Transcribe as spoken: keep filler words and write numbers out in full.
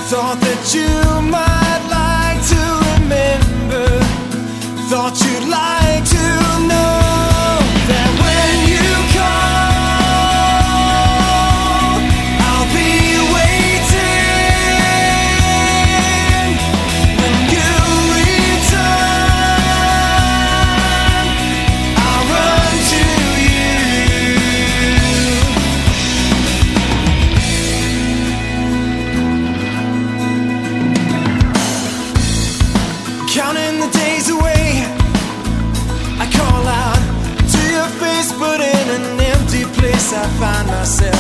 Thought that you might like to remember. Thought you'd like to know that when you call, I'll be waiting. When you return, I'll run to you. Counting the days away, I call out to your face, but in an empty place I find myself